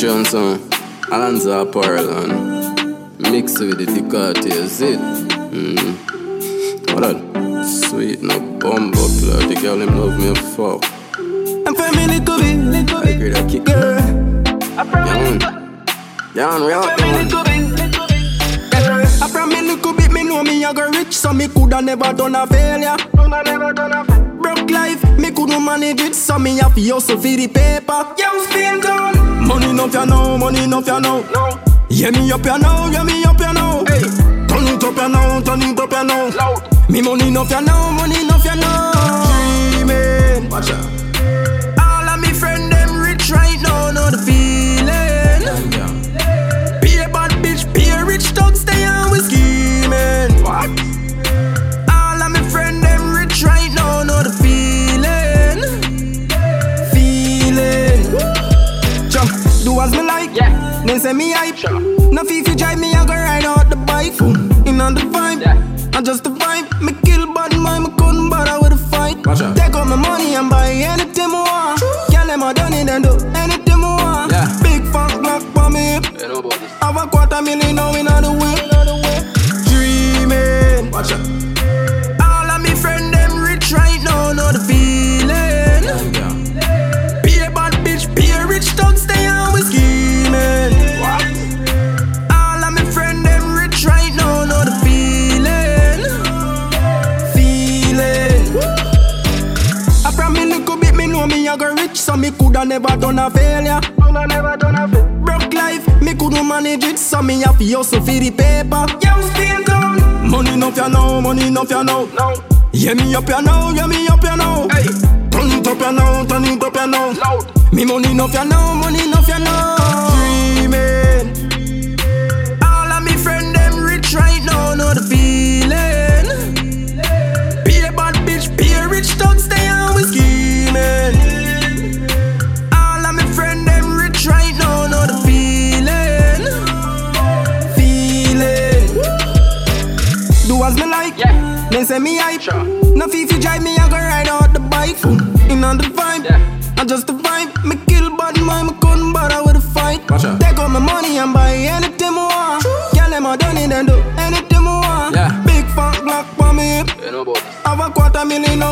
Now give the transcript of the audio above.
Johnson, Alonzo Apparel and mix with the Ducati, is it? What that? Sweet no bumbo club, the girl him love me a fuck. I'm from a little bit, I agree that kick. girl. Down, we out there. I from a little bit, me know me I go rich, so me coulda never done a failure. Broke life, me couldn't manage it, so me have to hustle for the paper. Yo, spin down. Money enough you know, money enough you know. Yeah me up you know, yeah me up you know. Hey. Turn it up you know, turn it up you know. Loud. Me money enough you know, money enough you know. Dreaming. Watch out. All of me friend them rich right now, know the feeling. Be a bad bitch, be a rich thug, stay on with scheming. What? All of me friend them rich right now, know the feeling. Feeling. Jump, do as me like, Yeah. then say me hype. Sure. No fee fi drive me, I go ride out the bike. In on the vibe, Yeah. I just the vibe. Me kill bad mind, me couldn't bother with a fight. Watch out. Take out my money and buy anything I want. Girl, them a done it and do anything I want. Yeah. Big fat black for me hip. You know about this. Have a $250,000 now in the whip. Dreaming. Watch out. All of me friend them rich right now, know the feeling. Be a bad bitch, be a rich thug, stay on with scheming. What? All of me friend them rich right now, know the feeling. Feeling. I from me little bit, me know me I go rich, so me coulda never done a failure. Broke life, me couldn't manage it, so me have to hustle for the paper. Yo, spin down. Money enough you know, money enough you know. Yeah me up you know, yeah me up you know. Hey. Turn it up you know, turn it up you know. Loud. Me money enough you know, money enough you know. Dreaming. All of me friend them rich right now, know the feeling. Be a bad bitch, be a rich thug, stay on with scheming. All of me friend them rich right now, know the feeling. Feeling. Do as me like, Yeah. then say me hype. Sure. No fee fi drive me, I go ride out the bike. In on the vibe, Yeah. I just the vibe. Me kill bad mind, me couldn't bother with a fight. Watch out. Take out my money and buy anything I want. Girl, them a done it and do anything I want. Yeah. Big fat black for me hip. You know about this. Have a $250,000 now